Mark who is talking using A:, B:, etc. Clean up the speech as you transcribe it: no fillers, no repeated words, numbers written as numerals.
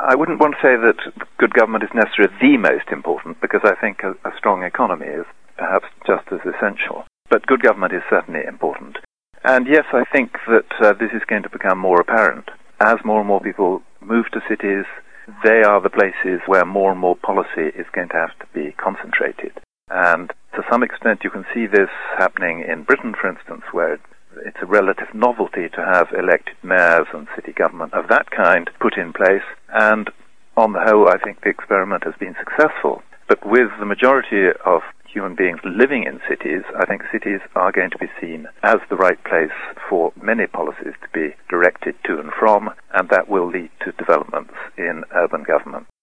A: I wouldn't want to say that good government is necessarily the most important, because I think a strong economy is perhaps just as essential. But good government is certainly important. And yes, I think that this is going to become more apparent. As more and more people move to cities, they are the places where more and more policy is going to have to be concentrated. And to some extent you can see this happening in Britain, for instance, where it's a relative novelty to have elected mayors and city government of that kind put in place. And on the whole, I think the experiment has been successful. But with the majority of human beings living in cities, I think cities are going to be seen as the right place for many policies to be directed to and from, and that will lead to developments in urban government.